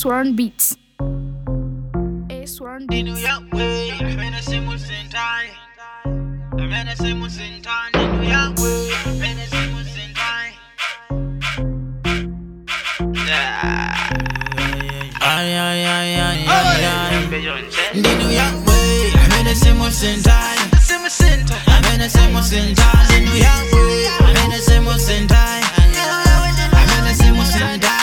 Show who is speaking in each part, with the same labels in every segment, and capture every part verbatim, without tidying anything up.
Speaker 1: Sworn Beats. A Sworn Beats.
Speaker 2: New York way, I'm in a same time. I'm in a same time. New York way, I'm in a same time. Yeah. Ay ay ay ay ay ay. New York way, I'm in a same time. I'm in a same time. New York way, I'm in a same time. I'm in a same time.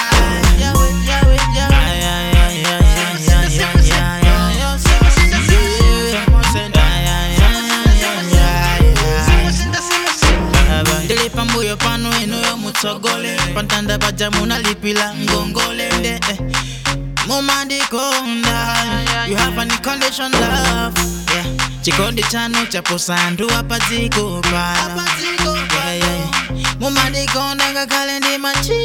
Speaker 2: Pambuyo pano eno yo mutsogole pantanda pajamuna lipila ngongole nde mumandi konda you have any condition love yeah chikondi chano chapo sandu apaziko pala yeah yeah mumandi konda ngakale ndi machi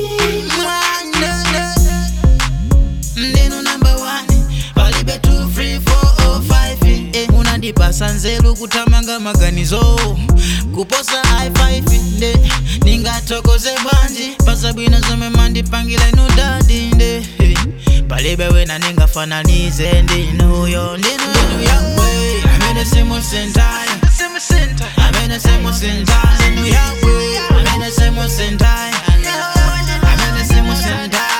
Speaker 2: ndeno number one palibe two three four oh five eh munandi pasanzelu kutamanga maganizo kuposa high five nde ningatokoze banji pasabwina zome mandi pangila inu dadi nde hey. Palibe wena ningafananize ndinu yo ndinu ndinu ya way I'm in a same sentai I'm in a same sentai ndinu ya way I'm in a same sentai I'm in a same sentai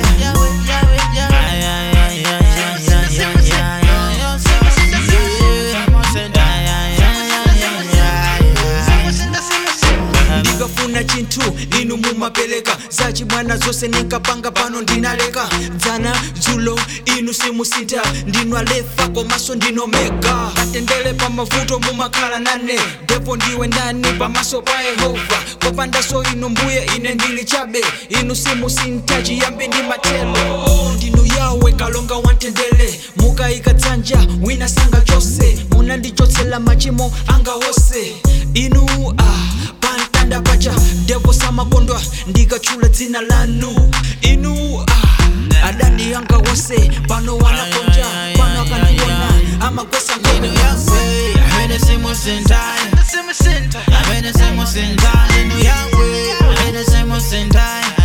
Speaker 3: Funa chintu ninu mumapeleka zachi bwana zose nikapanga pano ndinaleka dzana zulo inu simusita ndinu alefa komaso ndino mega atendele pa mavuto mumakhala nane depo ndiwe ndani pamaso pa Yehova kopanda so inu mbuye ine ndili chabe inu simusinta chiyambi ndi matelo ndinu yawe kalonga wantendele mukaika dzanja wina sanga chose munandichotsela machimo anga wose inu ah pantanda pacha devo samakondwa ndikachula dzina lanu inu ah adani yanga wose pano wanakonja pano akaniona amakwesa
Speaker 2: ndinu yawe I'm in a same sentai I'm in a same sentai ndinu yawe I'm in a same sentai